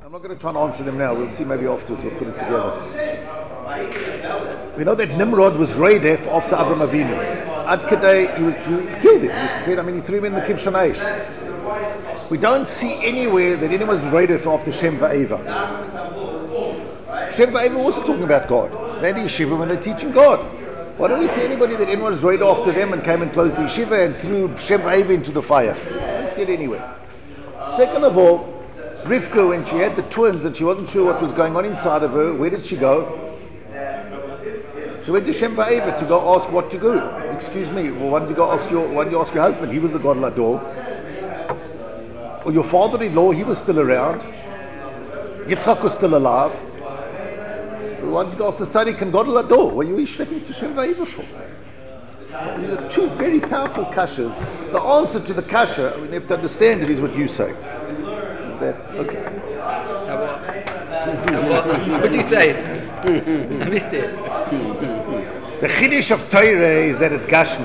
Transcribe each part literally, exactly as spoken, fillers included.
I'm not going to try and answer them now. We'll see maybe afterwards. We'll put it together. We know that Nimrod was Reidef after Avram Avinu. Ad Kadei, he was he killed him. He was prepared. I mean, he threw him in the Kibshon Aish. We don't see anywhere that anyone was Reidef after Shem Va'eva. Shem Va'eva was also talking about God. They're the yeshiva when they're teaching God. Why don't we see anybody that anyone was right after them and came and closed the yeshiva and threw Shem Va'eva into the fire? I don't see it anywhere. Second of all, Rivka, when she had the twins and she wasn't sure what was going on inside of her, where did she go? She went to Shem Va'eva to go ask what to do. Excuse me, well, why did you go ask your why did you ask your husband? He was the Gadol Hador. Or your father-in-law, he was still around. Yitzchak was still alive. Why did you go ask the Tzaddik and Gadol Hador? What are you stepping to Shem Va'eva for? These are two very powerful kashas. The answer to the kasha, we have to understand it, is what you say. Is that okay? What did you say? I missed it. The chiddush of Torah is that it's Gashmi.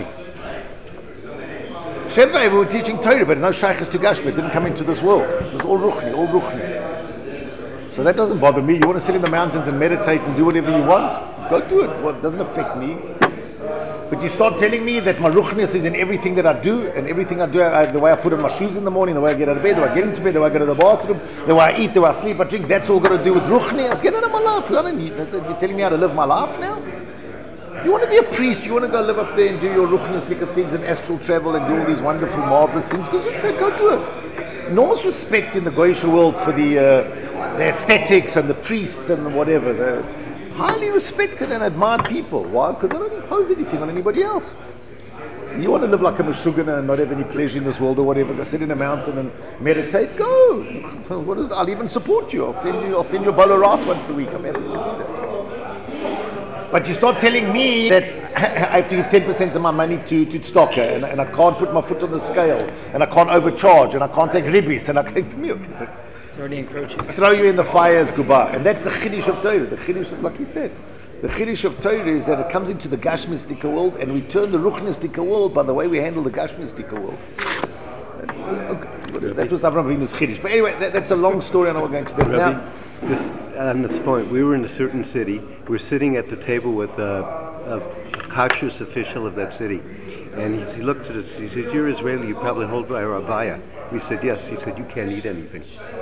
Shem Va'eva were teaching Torah, but no shaykhs to Gashmi. It didn't come into this world. It was all Ruchni, all Ruchni. So that doesn't bother me. You want to sit in the mountains and meditate and do whatever you want? Go do it. Well, it doesn't affect me. But you start telling me that my ruchnius is in everything that I do, and everything I do, I, the way I put on my shoes in the morning, the way I get out of bed, the way I get into bed, the way I go to the bathroom, the way I eat, the way I sleep, I drink, that's all got to do with ruchnius. Get out of my life. You don't need, you're telling me how to live my life now? You want to be a priest, you want to go live up there and do your ruchnistic things and astral travel and do all these wonderful, marvelous things, go do it. Enormous respect in the Goyish world for the, uh, the aesthetics and the priests and whatever. They're highly respected and admired people. Why? Because they don't impose anything on anybody else. You want to live like a Meshugana and not have any pleasure in this world or whatever, go sit in a mountain and meditate, go. What is, I'll even support you. I'll send you I'll send you a bowl of rice once a week. I'm happy to do that. But you start telling me that I have to give ten percent of my money to, to tzedakah, and, and I can't put my foot on the scale, and I can't overcharge, and I can't take ribbis, and I can't do milk. It's already encroaching. Throw you in the fire as gubah. And that's the chiddush of Torah. The chiddush of, like he said, the chiddush of Torah is that it comes into the gashmistic world, and we turn the ruchnistic world by the way we handle the gashmistic world. That's, uh, okay. That was Avraham Avinu's chiddush. But anyway, that, that's a long story, and I'm going to that now. This, on this point, we were in a certain city. We were sitting at the table with a, a kashrus official of that city, and he, he looked at us. He said, "You're Israeli. You probably hold by Ravaya." We said, "Yes." He said, "You can't eat anything."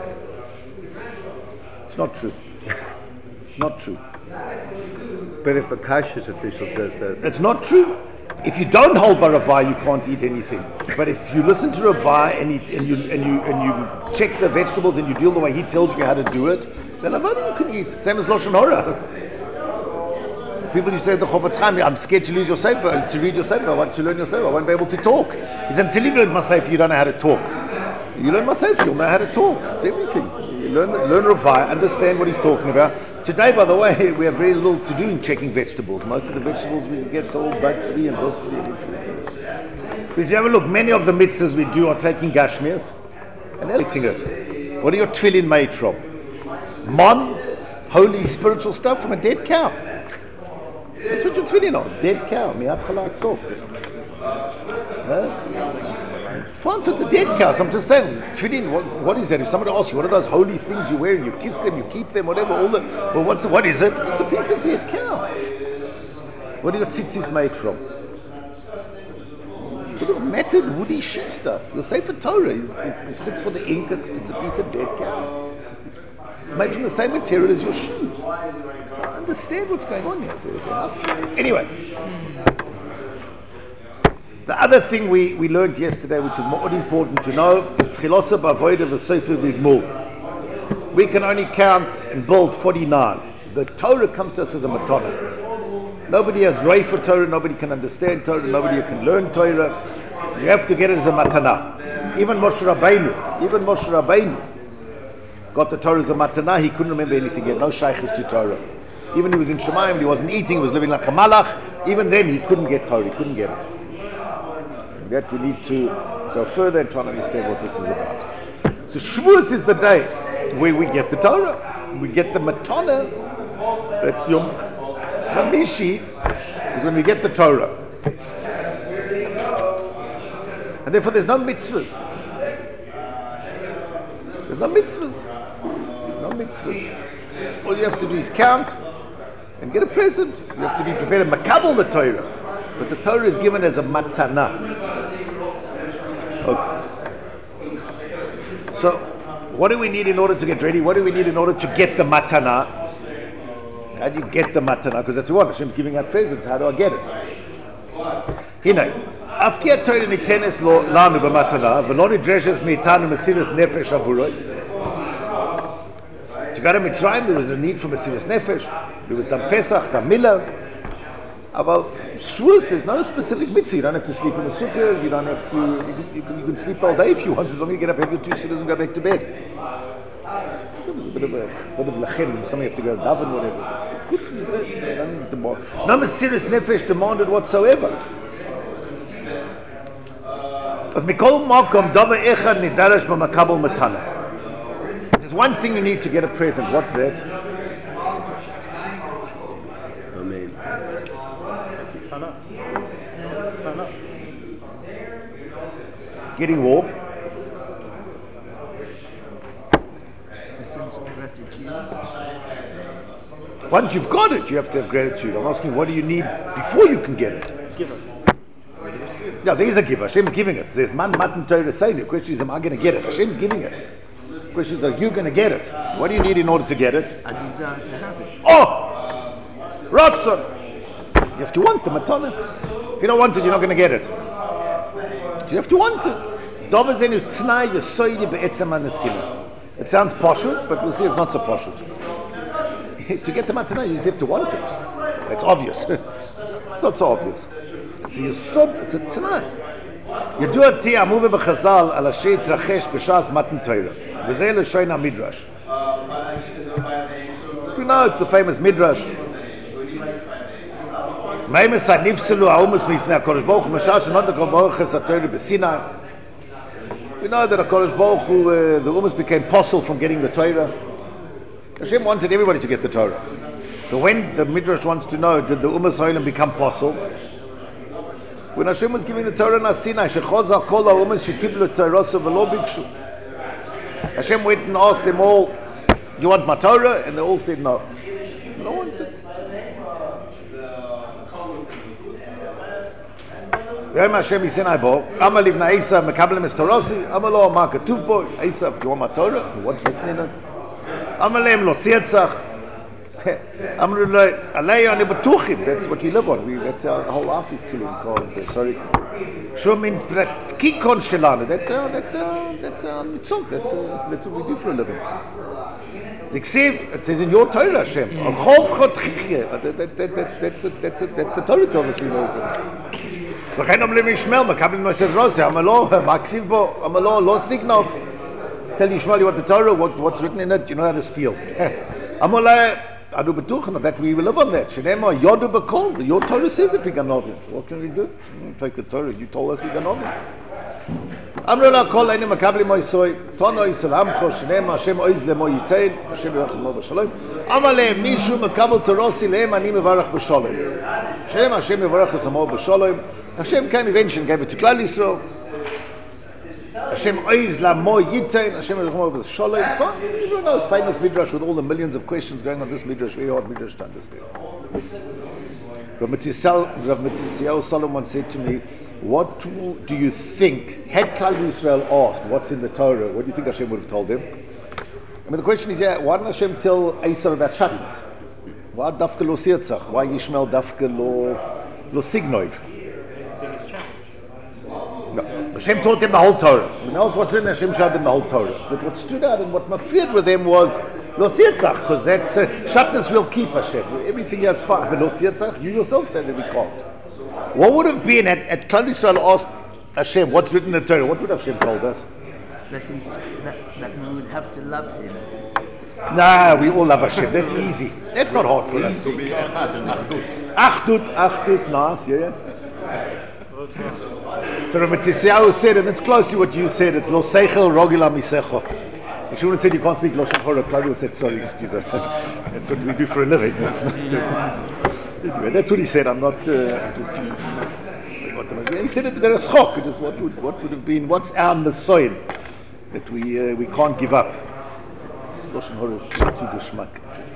It's not true. It's not true. But if a kashrus official says that, that's not true. If you don't hold by Ravai, you can't eat anything. But if you listen to Ravai and, he, and you and you and you check the vegetables and you do the way he tells you how to do it, then Ravai you can eat. Same as Lashon Hora. People used to say the Chofetz Chaim, I'm scared to lose your sefer, to read your sefer. I want to learn your sefer. I won't be able to talk. He said, until you learn my sefer, you don't know how to talk. You learn my sefer, you'll know how to talk. It's everything. You learn learn Ravai, understand what he's talking about. Today, by the way, we have very little to do in checking vegetables. Most of the vegetables we get all bug-free and dust-free. If you have a look, many of the mitzvahs we do are taking gashmias and editing it. What are your tefillin made from? Mon, holy spiritual stuff from a dead cow. That's what your tefillin are. It's dead cow. Mi'at chalat sof. Fine, so it's a dead cow. So I'm just saying, tefillin, what, what is that? If somebody asks you, what are those holy things you wear and you kiss them, you keep them, whatever, all the, well, what's, what is it? It's a piece of dead cow. What are your tzitzis made from? Sort of matted, woody sheep stuff. Your Sefer Torah is, is, is good for the ink, it's, it's a piece of dead cow. It's made from the same material as your shoes. So I understand what's going on here. So it's enough. Anyway. The other thing we, we learned yesterday, which is more important to know, is Tchilosa B'Avoda V'Sefer B'Gmul. We can only count and build forty-nine. The Torah comes to us as a matana. Nobody has ray for Torah, nobody can understand Torah, nobody can learn Torah. You have to get it as a matana. Even Moshe Rabbeinu, even Moshe Rabbeinu got the Torah as a matana. He couldn't remember anything. He had no shaykhs to Torah. Even he was in Shemayim, he wasn't eating, he was living like a malach. Even then he couldn't get Torah, he couldn't get it. That we need to go further and try to understand what this is about. So Shavuos is the day where we get the Torah. We get the Matana. That's Yom Chamishi is when we get the Torah. And therefore there's no mitzvahs. There's no mitzvahs. No mitzvahs. All you have to do is count and get a present. You have to be prepared to makabel the Torah. But the Torah is given as a matana. Okay. So, what do we need in order to get ready? What do we need in order to get the matana? How do you get the matana? Because that's what Hashem's giving out presents. How do I get it? Hine, afkia Torah nitenes lo lanu b'matana, v'lo nidreshes meitanu mesiras nefesh avuroi. To go to Mitzrayim, there was a need for mesiras nefesh. There was Dam Pesach, Dam Milah. About Shavuos, there's no specific mitzvah. You don't have to sleep in the sukkah. You don't have to. You can, you can, you can sleep all day if you want, as long as you get up, have your two sukkahs, and go back to bed. There's a bit of a bit of lachem. Somebody have to go to daven, whatever. Good to me, say, don't need to demand. No mesiras nefesh demanded whatsoever. As mikol makom davar echad nidarash b'makabel matana. There's one thing you need to get a present. What's that? Amen. Getting warm. A sense of gratitude. Once you've got it, you have to have gratitude. I'm asking, what do you need before you can get it? Give it. Yeah, there's a giver. Hashem's giving it. There's man matan Torah saying. The question is, am I going to get it? Hashem's giving it. The question is, are you going to get it? What do you need in order to get it? A desire to have it. Oh! Ratzon! You have to want the matana. If you don't want it, you're not going to get it. You have to want it. It sounds poshut, but we'll see it's not so poshut. To get the matana, you just have to want it. It's obvious. It's not so obvious. It's a yesod, it's a t'nai. You do a tia amuve b'chazal al asher trachesh b'shas matan Torah. V'zeh l'shoin ha-midrash. You know, it's the famous midrash. Meimes ha-nifselu ha'umus mifnei HaKadosh Baruch Hu m'shah shenot HaKadosh Baruch Hu ha-Torah b'Sinai. We know that HaKadosh Baruch Hu, uh, the umus became possible from getting the Torah. Hashem wanted everybody to get the Torah. But when the midrash wants to know, did the umas ha'olam become possible? When Hashem was giving the Torah in Sinai, shechoza kol ha'umas shekiblu Torasa v'lo bikshu. Hashem went and asked them all, "Do you want my Torah?" And they all said no. They don't want it. Yom Hashem Yisinai bo, Amar livna Esav mekabel es Torasi, Amar lo ma katuv bo, Esav, do you want my Torah? What's written in it? Amar lehem lo tzietzach. Amar lo alei ani b'tuchim. That's what we live on. We, that's our whole life is killing. Sorry. Shum in pratkikon shelanu. That's our, that's our, that's our mitzvot. That's uh, that's what we do for a living. The Ksiv, it says in your Torah, Hashem. Chol chotchiche. That's that's that's that's that's the Torah tells us we know. V'chein omlim Yishmael makabel noises rose. Amar lo maksiv bo. Amar lo lo signov. Tell Yishmael you want the Torah. What what's written in it? You know how to steal. Amar lo. Adu betuchen that we will live on that. Shenema yodu bekol. Your Torah says that we can know it. What can we do? Take the Torah. You told us we can know it. Amru la kol einu makabli moisoi. Tono Yisrael Shenema Hashem oiz lemo yitein. Hashem yirach zmo b'shalom. Amar lehem mishu makabel torosi lehem ani mevarach b'shalom. Shenema Hashem mevarach zmo b'shalom. Hashem came eventually and gave it to Klal Yisrael. Hashem oiz lamo yitein. Hashem yirach zmo b'shalom. Fine. Everyone knows famous midrash with all the millions of questions going on this midrash. Very hard midrash to understand. Rav Matisyahu Solomon said to me, what do you think, had Klal Yisrael asked what's in the Torah, what do you think Hashem would have told them? I mean, the question is, yeah, why didn't Hashem tell Esav about Shatnez? Why Dafka lo Sirtzach? Why Yishmael Dafka lo, lo Signoiv? No, Hashem taught them the whole Torah. When else what's written, Hashem showed them the whole Torah. But what stood out and what mafried with them was Lo Sirtzach, because that's uh, Shatnez will keep Hashem. Everything else fine, but Lo Sirtzach, you yourself said that we can't. What would have been at, at Klal Yisrael asked Hashem, what's written in the Torah? What would Hashem told us? That, is, that, that we would have to love Him. Nah, we all love Hashem. That's easy. That's not hard for us. To be echad and achdut. Achdut, achdut, nice, yeah. So Rav Matisyahu said, and it's close to what you said, it's lo seichel rogil amisecho. If she would have said you can't speak Lashon Hora, Claudio said, sorry, excuse us. That's what we do for a living. That's not, uh, anyway, that's what he said. I'm not, uh, I'm just, he said it, there is chok. It is what would, what would have been, what's our nesoin that we, uh, we can't give up. Lashon Hara is too geschmack.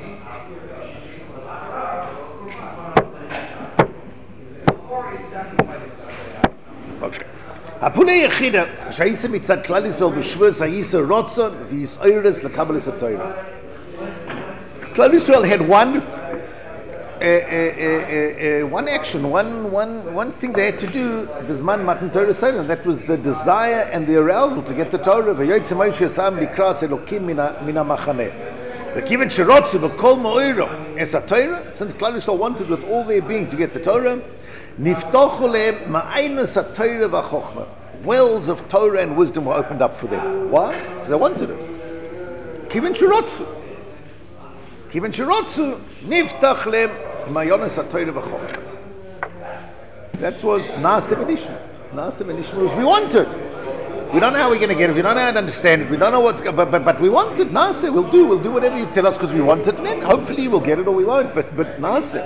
Okay. Apule Yechida, Shaisa Mitzad Klal Yisrael B'Shvus Hayisa Rotzon V'Yis Eires L'Kabbalas HaTorah. Klal Yisrael had one, uh, uh, uh, uh, one action, one, one, one thing they had to do. B'Zman Matan Torah Seinen, that was the desire and the arousal to get the Torah. V'Yoytze Moshe Yasam Likras Elokim Mina Mina Machaneh. V'Kiven Sherotzu B'Kol Mo'iro Es HaTorah. Since Klal Yisrael wanted with all their being to get the Torah, Niftochu lehem ma'aynos HaTorah v'Chochmah. Wells of Torah and wisdom were opened up for them. Why? Because they wanted it. Kiven Shirotzu. Kiven Shirotzu. Niftach lehem ma'aynos HaTorah v'Chochmah. That was Naaseh V'Nishma. Naaseh V'Nishma was we want it. We don't know how we're going to get it. We don't know how to understand it. We don't know what's going but, but, but we want it. Naaseh. We'll do. We'll do whatever you tell us because we want it. And then hopefully we'll get it or we won't. But, but Naaseh.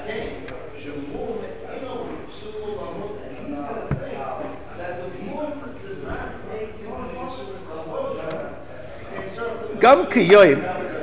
גם כיום,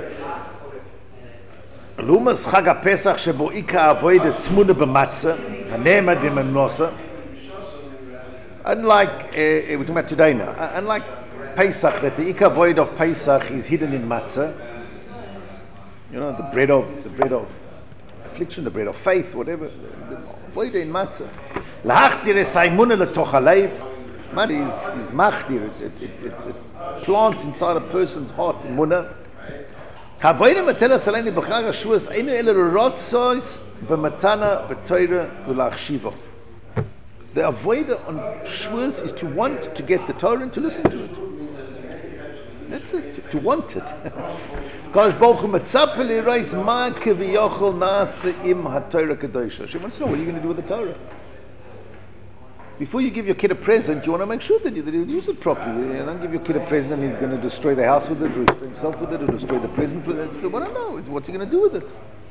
לעומת חג הפסח שבו עיקר העבודה טמונה במצה, הנעמד עם המנוסה, unlike, uh, we're talking about today now, unlike Pesach, that the עיקר העבודה of Pesach is hidden in matzah, you know, the bread of, the bread of affliction, the bread of faith, whatever, the avoida in matzah. להחדיר את האמונה לתוך הלב, man is, is machdir, it, it, it, it, it plants inside a person's heart in munah. Havoida matelas aleni b'chag hashvuos einu ela l'rotzois b'matana b'toira u'la'achshivo. The avoida on shvuos is to want to get the Torah and to listen to it. That's it, to want it. Kodesh Baruch Hu matzape li'rois ma keviyochol na'aseh im ha'Torah kedosha. She wants to know what are you going to do with the Torah. Before you give your kid a present, you want to make sure that you, that you use it properly. You don't give your kid a present and he's going to destroy the house with it, or destroy himself with it, or destroy the present with it. Well, I don't know. What's he going to do with it?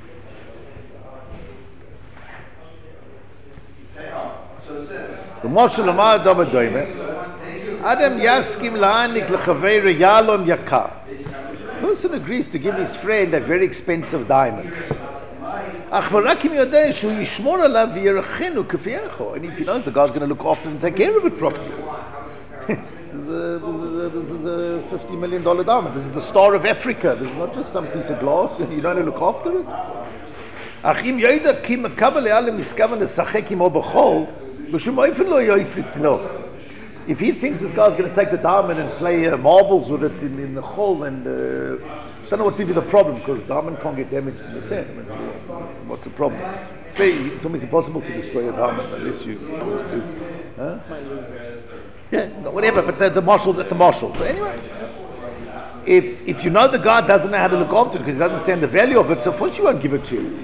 The Moshe Lamar Domadoime Adam Yaskim La'anik L'Chaveira Yalon Yakar. Person agrees to give his friend a very expensive diamond. And if he knows the guy's going to look after it and take care of it properly. this, is a, this is a fifty million dollars diamond. This is the star of Africa. This is not just some piece of glass. You don't look after it. If he thinks this guy's going to take the diamond and play uh, marbles with it in, in the hole, and uh, I don't know what will be the problem, because diamond can't get damaged in the sand. I mean, what's the problem? It's, very, it's almost impossible to destroy a diamond unless you do. Huh? Yeah, no, whatever. But the, the marshals, it's a marshal. So anyway, if if you know the guy doesn't know how to look after it because he doesn't understand the value of it, so of course you won't give it to you.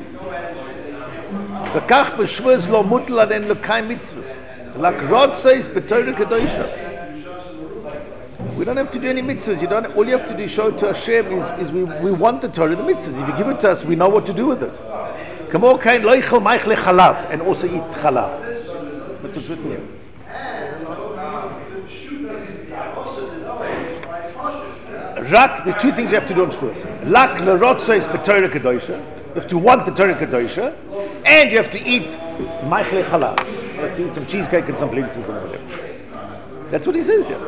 Like Rod says, B'Torah Kedosha. We don't have to do any mitzvahs. You don't. All you have to do, show it to Hashem, is, is we, we want the Torah, the mitzvahs. If you give it to us, we know what to do with it. Kamo kain loichel maichle chalav, and also eat chalav. That's what's written here. Rak, there's two things you have to do on Shavuos. Lak l'rotzos B'Torah Kedosha. You have to want the Torah Kedosha, and you have to eat maichle chalav. You have to eat some cheesecake and some blintzes and whatever. That's what he says here.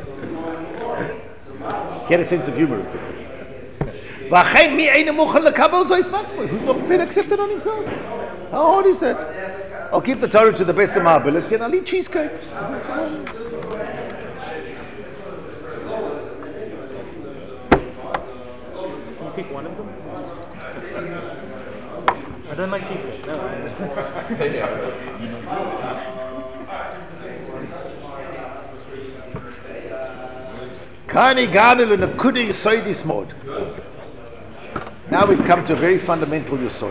He had a sense of humor. Who's not prepared to accept it on himself? How hard is that? I'll keep the Torah to the best of my ability and I'll eat cheesecake. Can you pick one of them? I don't like cheesecake. No. Now we've come to a very fundamental yesod.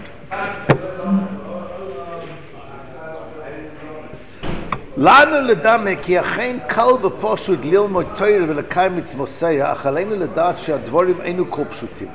Lanu ledame ki achein kal v'poshut lilmod Torah v'lekayim mitzvoseya ach aleinu ledat she'advorim einu kol pshutim.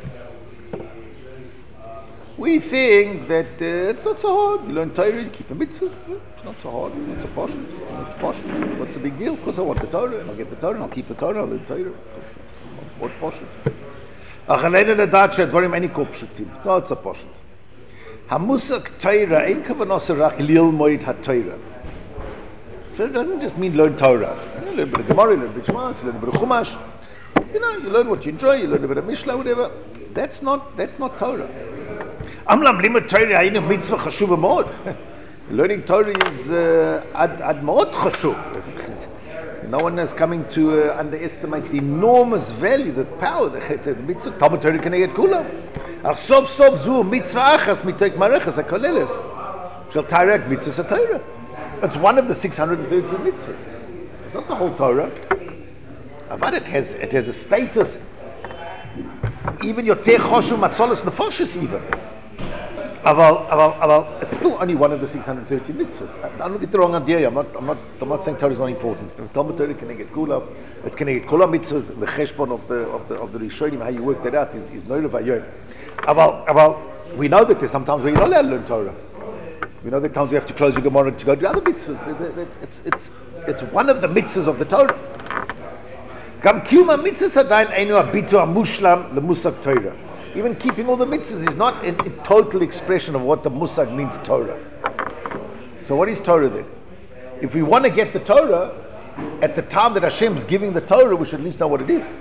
We think that uh, it's not so hard. You learn Torah, you keep the mitzvahs. It's not so hard. It's a portion. It's a portion. What's the big deal? Of course I want the Torah, and I'll get the Torah, and I'll keep the Torah, I'll learn Torah. What portion? אך עלינו לדעת שהדברים אין כל פשוטים. זה לא פשוט. המושג תורה אין כוונתו רק ללמוד התורה. So it doesn't just mean learn Torah. You learn a bit of Gemara, you learn a bit of Shmas, you learn a bit of Chumash. You know, you learn what you enjoy, you learn a bit of Mishnah, whatever. That's not, that's not Torah. Amlam limud Torah hayinu mitzvah chashuva mod. Learning Torah is uh, ad, ad mod chashuv. No one is coming to uh, underestimate the enormous value, the power, the, the mitzvah. Talmud Torah keneged kulam. Ach sof sof zu mitzvah achas mitoik marechas hakoleles. Shel Tarak mitzvah Torah. It's one of the six hundred thirteen mitzvahs. It's not the whole Torah. But it has, it has a status. Even your Teh Choshu Matzolos Nefoshes even. Aval, aval, aval, it's still only one of the six hundred thirteen mitzvahs. Don't get the wrong idea. I'm not, I'm not, I'm not saying Torah is not important. Talmud Torah can get kula. It's can get kula mitzvahs. The cheshbon of the of the of the Rishonim, how you work that out is is no levayon. Aval, aval, we know that there's sometimes where you're not allowed to learn Torah. We know that times you have to close your Gemara to go to other mitzvahs. It's, it's, it's one of the mitzvahs of the Torah. Gam kiyum mitzvahs adayin einu habitu hamushlam lemusag Torah. Even keeping all the mitzvahs is not a, a total expression of what the musag means Torah. So what is Torah then? If we want to get the Torah, at the time that Hashem is giving the Torah, we should at least know what it is.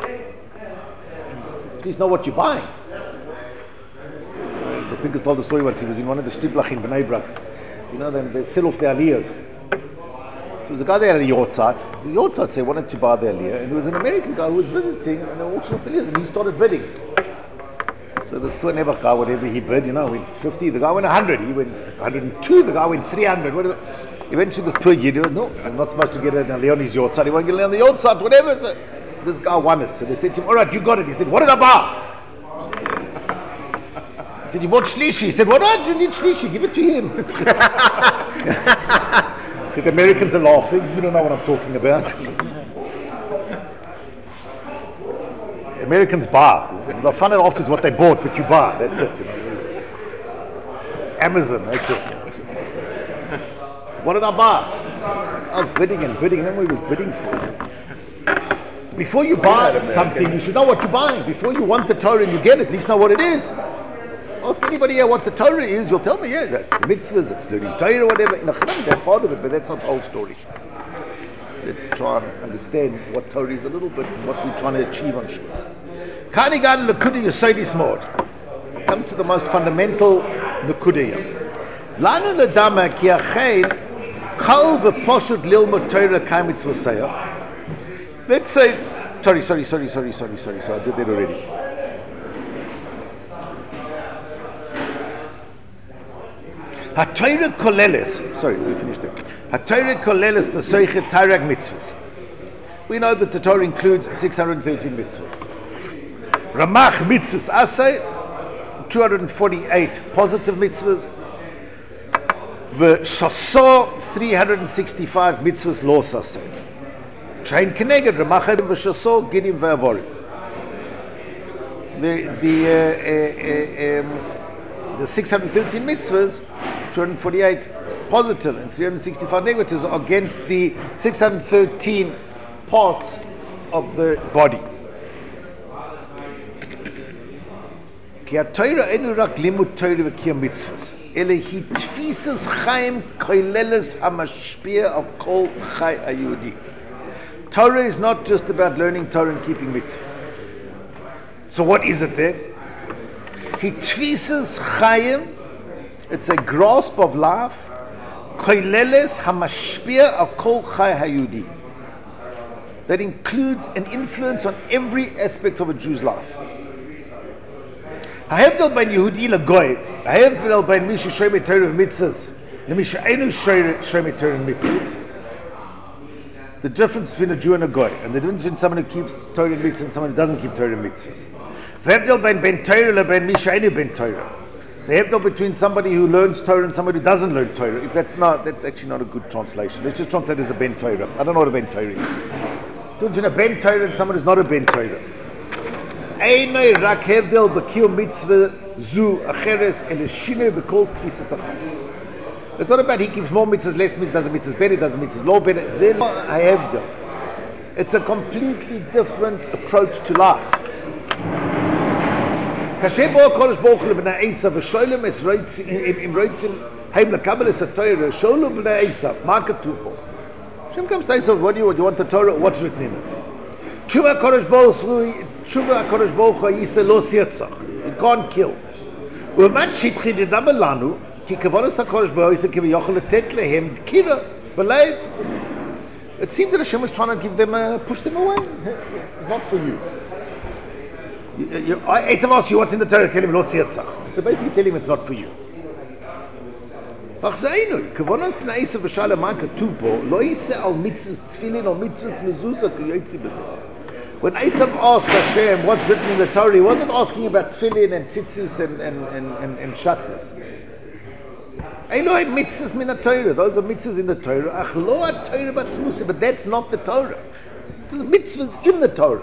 At least know what you're buying. The Pinkus told the story once. He was in one of the shtiblach in Bnei Brak. You know, then they sell off the aliyahs. So there was a guy there at a yortzeit. The yortzeit said wanted to buy the aliyah, and there was an American guy who was visiting, and they were auctioning off the aliyahs, and he started bidding. So this poor never guy, whatever he bid, you know, went fifty. The guy went one hundred. He went one hundred two. The guy went three hundred. Whatever. Eventually, this poor yid, no, he's not supposed to get an aliyah on his yortzeit. He won't get it on the yortzeit, whatever. So this guy won it. So they said to him, "All right, you got it." He said, "What did I buy?" He said, "You bought shlishi." He said, "What do you need shlishi? Give it to him." So the Americans are laughing. You don't know what I'm talking about. Americans buy. They'll find out afterwards what they bought, but you buy. That's it. You know. Amazon, that's it. What did I buy? I was bidding and bidding. I remember what he was bidding for. Before you buy something, you should know what you're buying. Before you want the Torah and you get it, at least know what it is. Ask anybody here what the Torah is, you'll tell me, yeah, that's the mitzvahs, it's learning Torah or whatever. In that's part of it, but that's not the whole story. Let's try and understand what Torah is a little bit and what we're trying to achieve on Shabbos. Kanigan Nakuda Yesodis Mod. Come to the most fundamental Nakuda. Lanu Ladama Ki Achein Kal V'Poshut Lilmod Torah Kai Mitzvosaya. Let's say, sorry, sorry, sorry, sorry, sorry, sorry, sorry, I did that already. HaTorah Koleles, sorry, we finished it. HaTorah Koleles B'Soichet Tarag Mitzvahs. We know that the Torah includes six hundred thirteen mitzvahs. Ramach Mitzvahs Asay, two hundred forty-eight positive mitzvahs. V'Shasor, three hundred sixty-five mitzvahs Los Asay. Train Keneged, Ramach Edom V'Shasor, Gidim V'Avorim. The, the, uh, uh, uh, um, the six hundred thirteen mitzvahs, two hundred forty-eight positive and three hundred sixty-five negatives are against the six hundred thirteen parts of the body. Ki ha-Torah enu rak limud Torah v'kiyam mitzvahs. Ele hi tfisas chaim koileles hamashpia of kol chai hayudi. Torah is not just about learning Torah and keeping mitzvahs. So what is it then? Hi tfisas chaim, it's a grasp of life, koileles hamashpia of kol chai hayudi, that includes an influence on every aspect of a Jew's life. Ha'hevdel bein Yehudi legoy, ha'hevdel bein mishu shomer Torah v'mitzvahs, lemishu einu shomer Torah v'mitzvahs. The difference between a Jew and a goy, and the difference between someone who keeps Torah and mitzvahs and someone who doesn't keep Torah and mitzvahs. Ha'hevdel bein ben Torah lebein mishu einu ben Torah. The hevdel between somebody who learns Torah and somebody who doesn't learn Torah. If that, no, that's actually not a good translation. Let's just translate it as a ben Torah. I don't know what a ben Torah is. Between a ben Torah and someone who's not a ben Torah. Einoi rak hevdel b'kiyum mitzvah zu acheres ele shinoi b'kol tfisas achayim. It's not about he keeps more mitzvahs, less mitzvahs, does the mitzvahs better, does the mitzvahs low better. Zen hevdel. It's a completely different approach to life. Kashem bo kodesh boch le bnei Esav v'sholem es roitz im roitzim heim lekabel es ha-Torah sholem bnei Esav ma katuv bo. Hashem comes to Esav, what do you want? You want the Torah? What's written in it? Tshuva kodesh boch tshuva kodesh boch yiseh lo sirtzach. You can't kill. U'man shitchi dedam elanu ki kavonos ha-kodesh boch yiseh kiviyochel letet lehem kira b'leiv. It seems that Hashem was trying to give them, uh, push them away. It's not for you. you, you Esav asks you what's in the Torah, tell him lo sirtzach. They're basically telling him it's not for you. Ach zainu, kavonos b'nei Esav v'shalom ma katuv bo, lo yiseh al mitzvahs tefillin or mitzvahs mezuzah ki yotzi b'zeh. When Esav asked Hashem what's written in the Torah, he wasn't asking about tefillin and tzitzis and, and, and, and, and shatnas. Eloi mitzvahs min ha-Torah. Those are mitzvahs in the Torah. Ach lo ha-Torah batzmusa, but that's not the Torah. There's mitzvahs in the Torah.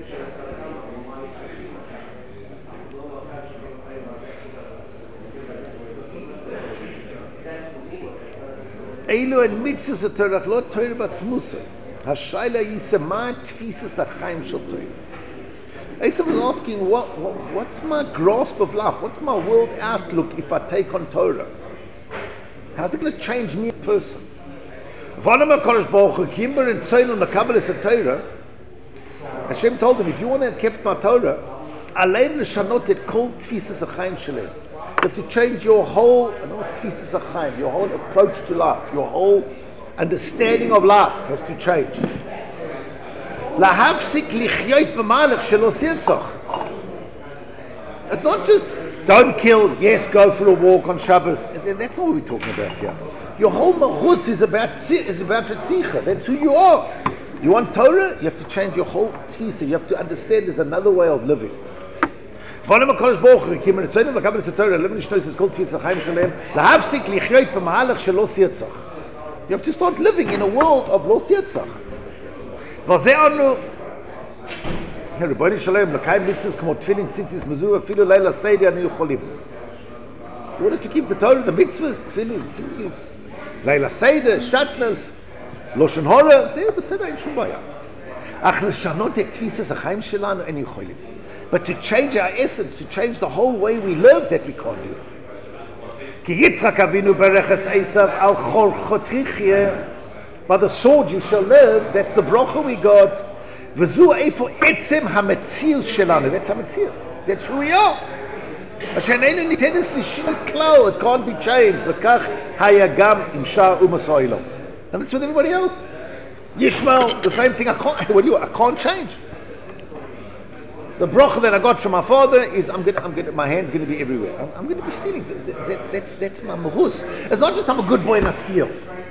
Eloi mitzvahs ha-Torah. Ach lo ha-Torah batzmusa. Hashayla yiseh ma tfisas ha-chaim shel Torah. Esav was asking, what, what, what's my grasp of life? What's my world outlook if I take on Torah? How's it going to change me as a person? Hashem told him, if you want to keep my Torah, you have to change your whole, your whole approach to life, your whole understanding of life has to change. It's not just don't kill, yes, go for a walk on Shabbos. That's not what we're talking about here. Your whole mahus is about is about tzitzicha. That's who you are. You want Torah, you have to change your whole tfisa. You have to understand there's another way of living. You have to start living in a world of lo sirtzach. Rebbeinu Shalom, l'kayim mitzvahs k'mo tefillin, tzitzis, mezuzah, afilu leila seidi anu yocholim. You want us to keep the Torah, the mitzvahs, tefillin, tzitzis, leila seidi, shatnas, loshen hora, זה בסדר, אין שום בעיה. אך לשנות את תפיסת החיים שלנו אין יכולים. But to change our essence, to change the whole way we live, that we can't do. כי יצחק אבינו ברכס עשיו על חורcho תחיה, by the sword you shall live, that's the bracha we got. וזו איפה עצם המציאות שלנו. That's המציאות. That's who we are. אשר איננו ניתנת לשינוי כלל, it can't be changed. וכך היה גם עם שאר אומות העולם. And that's with everybody else. Yishmael, the same thing. I can't, what do you, I can't change. The bracha that I got from my father is I'm gonna, I'm gonna, my hand's gonna be everywhere. I'm, I'm gonna be stealing. That's, that's, that's my mahus. It's not just I'm a good boy and I steal.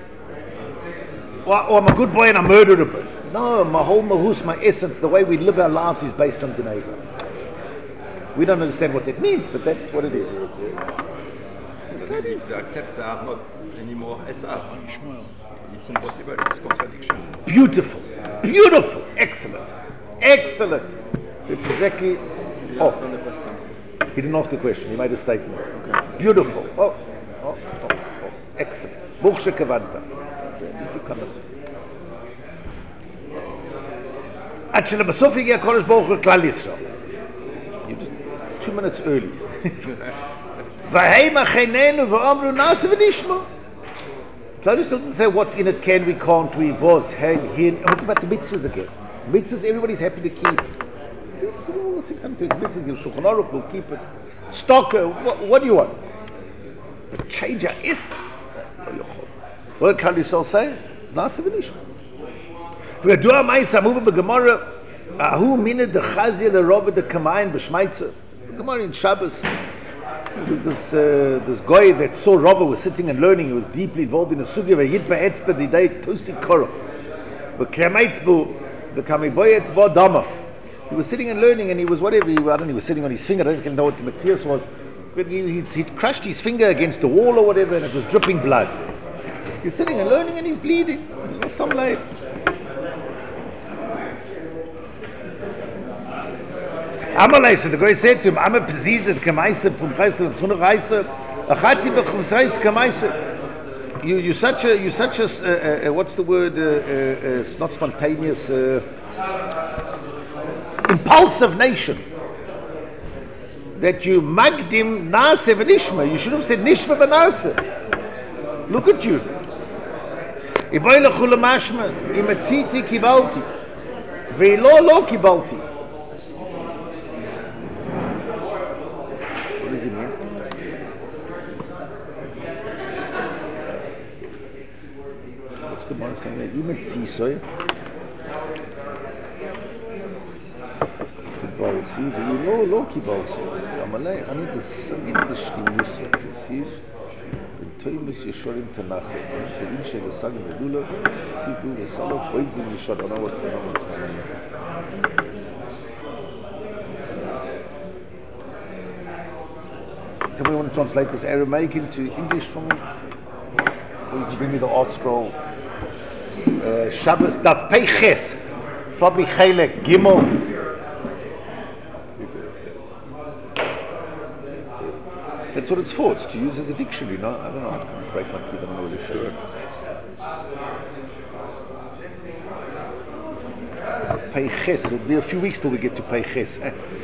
Or, or I'm a good boy and I murder a bit. No, my whole mahus, my essence, the way we live our lives is based on Geneva. We don't understand what that means, but that's what it is. So if the accepts are not anymore S R, it's impossible, it's contradiction. Beautiful, beautiful, excellent, excellent. It's exactly. Oh, he didn't ask a question, he made a statement. Okay. Beautiful. Oh, oh, oh, oh, excellent. Buchshe Kavanta. You cannot. Actually, בסוף הגיע הקדוש ברוך הוא לכלל ישראל. You're just two minutes early. והם אחינו ואמרו נעשה ונשמע. Claudius doesn't say what's in it, can we, can't we, was, had, here. And what about the mitzvahs again? Mitzvahs everybody's happy to keep. All the six hundred mitzvahs, give Shulchan Aruch, we'll keep it. Stocker, what, what do you want? But change our essence. What did Claudius say? Na'aseh v'nishma. V'yadua ma'isa moving the Gemara, ahu mined the chazia l'rova the kamayin b'shmaitza. The Gemara in Shabbos. There was this, uh, this guy that saw Rava was sitting and learning. He was deeply involved in the sugya. V'yid ba'etzba d'idei tosi koro. V'k'yamaitzbu v'kamiboyetzba dama. He was sitting and learning, and he was whatever. He, I don't know, he was sitting on his finger. I don't know what the Metzias was. He, he, he crushed his finger against the wall or whatever, and it was dripping blood. He's sitting and learning, and he's bleeding. It was some late. Amalei, so the guy said to him, I'm a pezid at Kamaisa, from Kaisa, from Chunu Kaisa, Achati b'chuvsais Kamaisa. You, you're such a, you're such a, uh, uh, what's the word, uh, uh, uh, not spontaneous, uh, impulsive nation. that you magdim nase v'nishma. You should have said nishma v'nase. Look at you. Iboy lechul mashma, imatziti kibalti, ve'lo lo kibalti. What does he mean? What's the Gemara saying there? Imatzisoy. Kibalsi, ve'lo lo kibalsi. Amalei, ani desagid b'shlimusa, kesiv. Toimus Yeshorim Tanachim. Kevin Shevasagim Medula, Sidu Vesalo, Boidim Yeshod. I don't know what's going on. Tell me, you want to translate this Aramaic into English for me? Or you can bring me the art scroll. Uh, Shabbos Daf Peiches. Probably Chelek Gimel. That's what it's for. It's to use as a dictionary. No, I don't know. I can break my teeth. I don't know what they say. Peiches. It'll be a few weeks till we get to Peiches.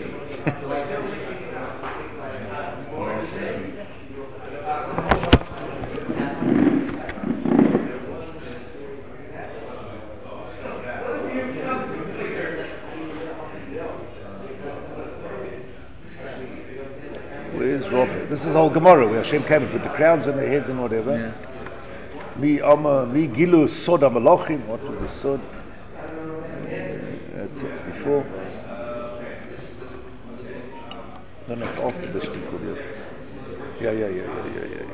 Where's Rav? This is the whole Gemara where Hashem came and put the crowns on their heads and whatever. Mi Amma, Mi Gilu Sod HaMalachim. What was the Sod? That's it. Before. No, no, it's after the shtickle there. Yeah, yeah, yeah, yeah, yeah, yeah,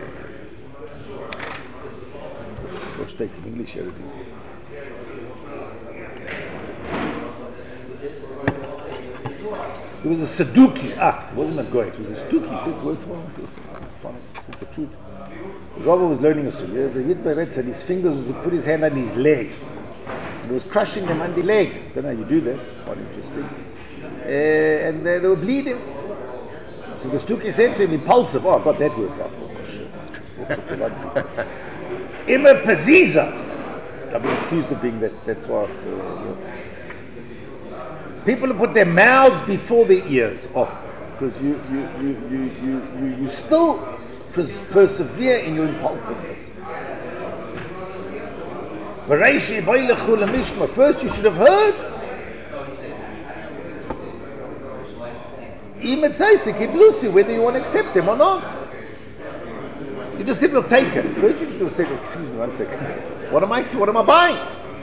yeah. What state in English here it is? There was a Saduki. Ah, wasn't that great? It was a Saduki. He said it's worthwhile. Fine, the truth. The Rabbi was learning a story. The Yidbarret said his fingers was to put his hand on his leg. And it was crushing them on the leg. Don't know how you do that. Quite interesting. Uh, and uh, they were bleeding. So the Saduki said to him, impulsive. Oh, I got that word right. Oh, shit. Immer Paziza. I've been accused of being that. That's why it's. Uh, yeah. People who put their mouths before their ears. Oh, because you you you you you you, you still pers- persevere in your impulsiveness. First, you should have heard. Whether you want to accept them or not. You just simply take it. First, you should have said, "Excuse me, one second. What am I? What am I buying?"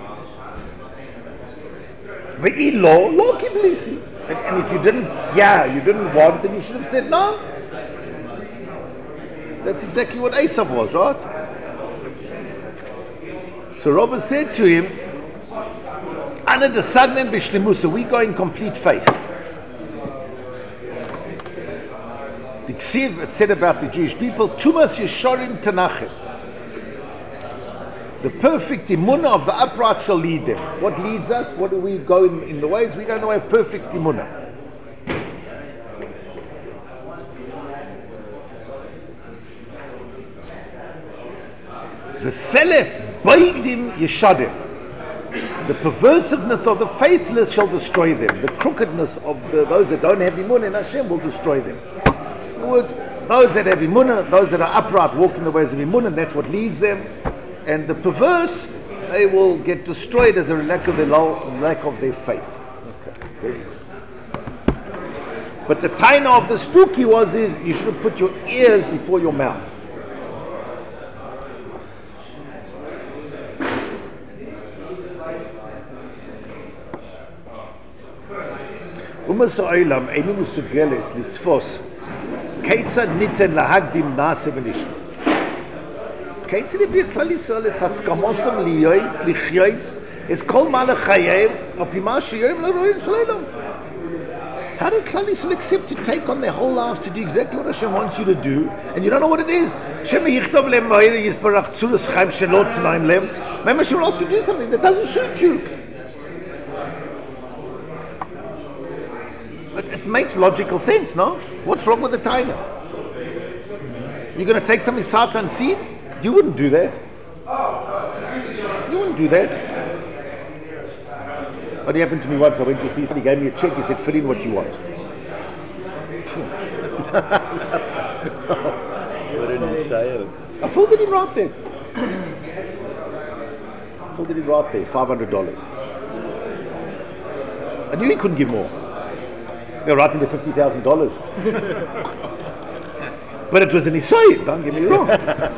Ve'ilo, lo kiblisi. And, and if you didn't, yeah, you didn't want, then you should have said no. That's exactly what Esav was, right? So Robert said to him, Ana desagnen b'shlimusa, we go in complete faith. The Ksiv, it said about the Jewish people, Tumas Yeshorim Tanachim. The perfect imunah of the upright shall lead them. What leads us? What do we go in, in the ways? We go in the way of perfect imunah. The selef baidim yeshadim. The perversiveness of the faithless shall destroy them. The crookedness of the, those that don't have imunah in Hashem will destroy them. In other words, those that have imunah, those that are upright, walk in the ways of imunah, and that's what leads them. And the perverse, they will get destroyed as a lack of their lack of their faith. Okay, very good. But the taina of the Stuki was is you should have put your ears before your mouth. Umas ha'olam einu musugeles litfos keitzad niten lahagdim na'aseh v'nishma. Keitzad be a klal Yisrael et haskamosim liyois lichyois es kol malach chayim apima sheyom l'roim shleilam. How do klal Yisrael accept to take on their whole lives to do exactly what Hashem wants you to do, and you don't know what it is? Maybe Hashem will ask you to do something that doesn't suit you. It, it makes logical sense, no? What's wrong with the timer? You're going to take something sata and seed? You wouldn't do that. You wouldn't do that. What happened to me once, I went to see somebody, gave me a check, he said, fill in what you want. What did he say? I filled it in right there. Filled it in right there, five hundred dollars. I knew he couldn't give more. They were writing the fifty thousand dollars. But it was an Isai, don't get me wrong.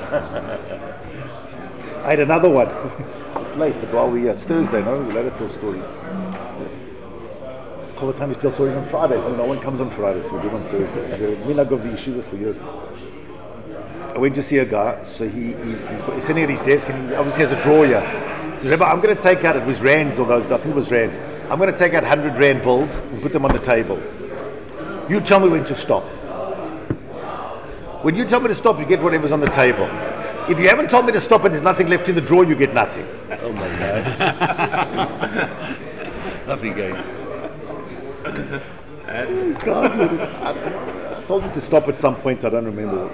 I had another one. It's late, but while we, uh, it's Thursday, no? We'll let it tell stories. All the time we tell stories on Fridays. No, no one comes on Fridays, we do it on Thursday. It's a minhag of the yeshiva for years. I went to see a guy, so he, he's, he's, got, he's sitting at his desk and he obviously has a drawer here. So Rebbe, I'm going to take out, it was rands or those, I think it was rands. I'm going to take out one hundred rand bills and put them on the table. You tell me when to stop. When you tell me to stop, you get whatever's on the table. If you haven't told me to stop and there's nothing left in the drawer, you get nothing. Oh my God. Lovely game. God, I told him to stop at some point, I don't remember.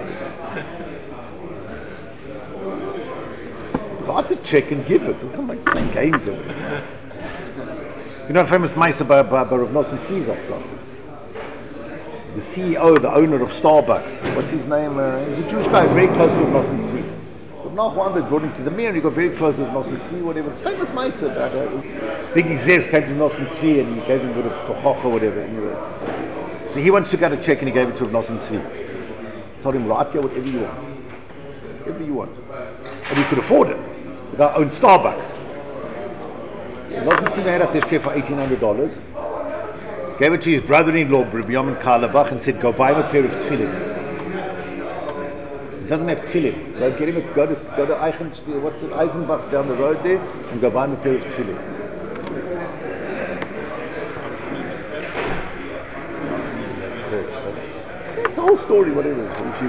Write a check and give it. I'm like playing games over it. You know a famous mice about Rav Nosson Caesar? The C E O, the owner of Starbucks. What's his name? Uh, he's a Jewish guy. He's very close to Rav Nosson Tzvi. But now one day brought him to the mayor and he got very close with Nosson Tzvi, whatever. It's famous mice about it. Big execs came to Nosson Tzvi and he gave him a bit of tohach or whatever. Anyway. So he once took out a check and he gave it to Rav Nosson Tzvi. Told him, write here whatever you want. Whatever you want. And he could afford it. The guy owned Starbucks. Nosson Tzvi had a check for eighteen hundred dollars. Gave it to his brother-in-law, Rabbi Yamin Karlebach, and said, go buy him a pair of tefillin. He doesn't have tefillin. Go get him a, go to, go to Eichen, what's it, Eisenbach's down the road there, and go buy him a pair of tefillin. It's a whole story, whatever. If you,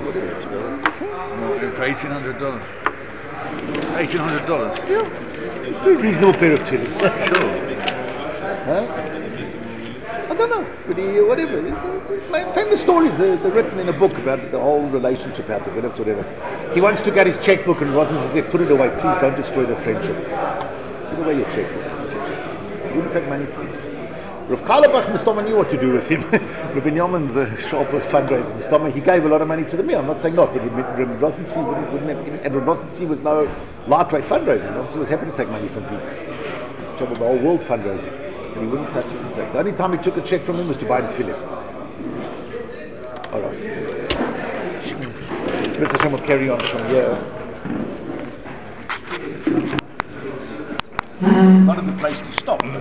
For eighteen hundred dollars. Eighteen hundred dollars. Yeah. It's a reasonable pair of tefillin. Sure. Huh? I don't know, but he, whatever. It's, it's, my famous stories, they're, they're written in a book about the whole relationship, how it developed, whatever. He once took out his checkbook and Rosner said, put it away, please don't destroy the friendship. Put away your checkbook. Put your checkbook. He wouldn't take money from him. Rav Karlebach, Mustama knew what to do with him. Rabbi Yamin's a sharp fundraiser. Mustama, he gave a lot of money to the mayor. I'm not saying not, but Rav Nosson Tzvi wouldn't, wouldn't have, and Rav Nosson Tzvi was no lightweight fundraising. Rav Nosson Tzvi was happy to take money from people. Trouble the whole world fundraising. And he wouldn't touch it and take. The only time he took a check from him was to buy him tefillin. All right. Mister Hashem will carry on from here. Not a good place to stop.